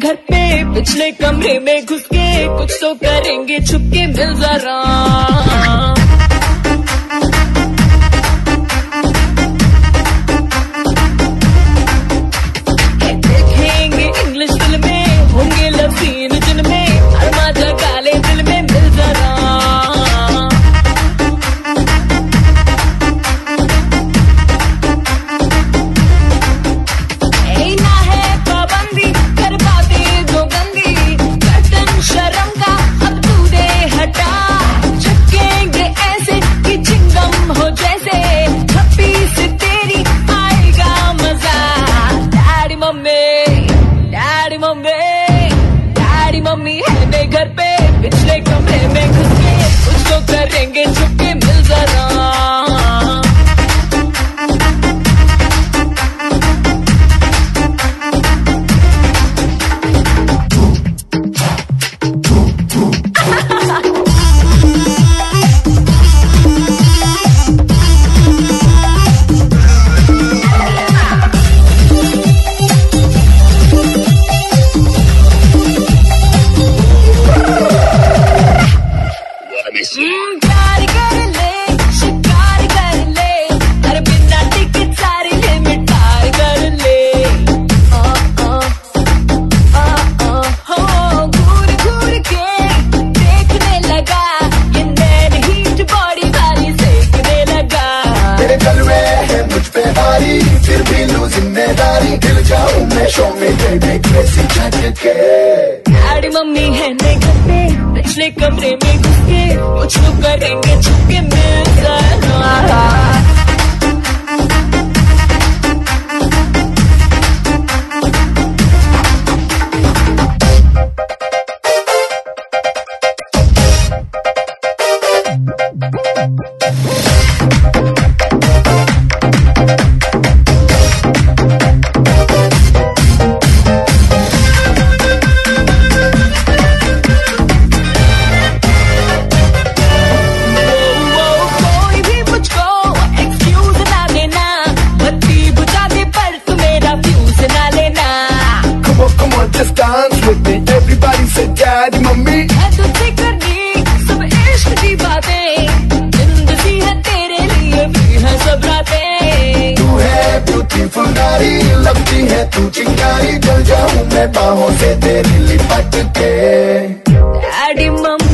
घर पे पिछले कमरे में घुस के कुछ तो करेंगे छुपके मिल जरा। देखेंगे इंग्लिश फिल्में, होंगे लव सीन जिनमें हर मजा काले दिल में मिल जरा। ना है पाबंदी कर बातें जो गंदी, कर्तन शर्म का अब तू दे हटा। झपकेंगे ऐसे कि चिंगम हो जैसे, छप्पी से तेरी आएगा मजा। Daddy mummy daddy mummy daddy mummy है मेरे घर पे पिछले कमरे में घुस के कुछ तो करेंगे छुपके मिल जरा। प्यार कर ले शिकार कर ले, हर बिना टिकट सारी लिमिट पार कर ले। हो घूर घूर के देखने लगा, ये नैन हीट बॉडी वाली सेकने लगा। तेरे गलवे है मुझ पे भारी, फिर भी लूं जिम्मेदारी, गिर जाऊं मैं शो में तेरे कैसी झटके। डैडी मम्मी है मेरे घर पे पिछले कमरे में घुस के कुछ तो करेंगे छुपके मिल जरा। Just dance with me, everybody say daddy mummy। मैं तुझसे करनी सब इश्क की बातें, जिंदगी है तेरे लिए भी है सब रातें। तू है ब्यूटीफुल नारी, लगती है तू चिंगारी, जल जाऊं मैं बाहों से तेरी लिपट के। Daddy mummy